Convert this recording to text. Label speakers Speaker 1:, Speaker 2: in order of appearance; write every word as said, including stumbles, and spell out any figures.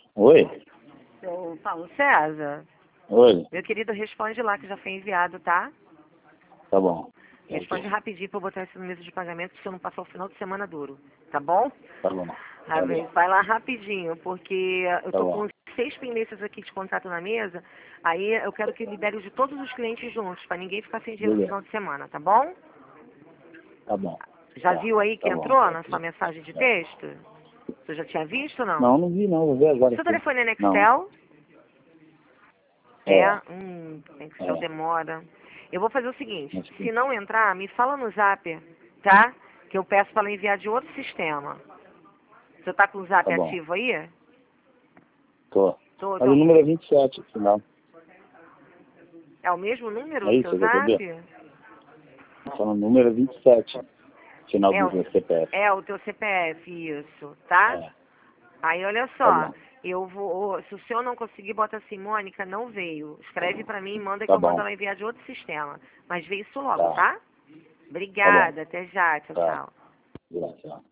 Speaker 1: Oi?
Speaker 2: Seu Paulo César,
Speaker 1: Oi?
Speaker 2: meu querido, responde lá que já foi enviado, tá?
Speaker 1: Tá bom.
Speaker 2: Responde
Speaker 1: Ok.
Speaker 2: rapidinho pra eu botar isso no mesa de pagamento, se eu não passar o final de semana duro, tá bom?
Speaker 1: Tá bom.
Speaker 2: A
Speaker 1: Tá
Speaker 2: ver,
Speaker 1: bom.
Speaker 2: vai lá rapidinho, porque eu
Speaker 1: Tá
Speaker 2: tô com
Speaker 1: bom.
Speaker 2: seis pendências aqui de contrato na mesa, aí eu quero que libere de todos os clientes juntos, pra ninguém ficar sem dinheiro no
Speaker 1: Beleza.
Speaker 2: final de semana, tá bom?
Speaker 1: Tá bom.
Speaker 2: Já
Speaker 1: Tá.
Speaker 2: viu aí que
Speaker 1: Tá bom.
Speaker 2: entrou na sua mensagem de texto? Você já tinha visto ou não?
Speaker 1: Não, não vi não. Vou ver agora
Speaker 2: Seu
Speaker 1: aqui.
Speaker 2: telefone é
Speaker 1: Não.
Speaker 2: Nextel?
Speaker 1: É.
Speaker 2: É, hum, Nextel
Speaker 1: É.
Speaker 2: demora. Eu vou fazer o seguinte,
Speaker 1: Mas
Speaker 2: se
Speaker 1: que...
Speaker 2: não entrar, me fala no zap, tá? Que eu peço para ela enviar de outro sistema. Você tá com o zap
Speaker 1: Tá bom.
Speaker 2: ativo aí?
Speaker 1: Tô.
Speaker 2: Tô,
Speaker 1: Mas o
Speaker 2: então,
Speaker 1: número é vinte e sete, final.
Speaker 2: é o mesmo número
Speaker 1: É
Speaker 2: do
Speaker 1: isso,
Speaker 2: seu
Speaker 1: você quer saber?
Speaker 2: zap?
Speaker 1: Só no número é vinte e sete. Final
Speaker 2: É
Speaker 1: do
Speaker 2: o,
Speaker 1: meu C P F.
Speaker 2: é o teu C P F, isso, tá?
Speaker 1: É.
Speaker 2: Aí, olha
Speaker 1: Tá
Speaker 2: só,
Speaker 1: bom.
Speaker 2: eu vou, se o senhor não conseguir, bota assim, Mônica, não veio. Escreve pra mim e manda que
Speaker 1: Tá
Speaker 2: eu mando
Speaker 1: bom.
Speaker 2: ela enviar de outro sistema. Mas vê isso logo,
Speaker 1: Tá.
Speaker 2: tá?
Speaker 1: Tá bom.
Speaker 2: Obrigada, até já, tchau,
Speaker 1: Tá.
Speaker 2: tchau.
Speaker 1: Graças.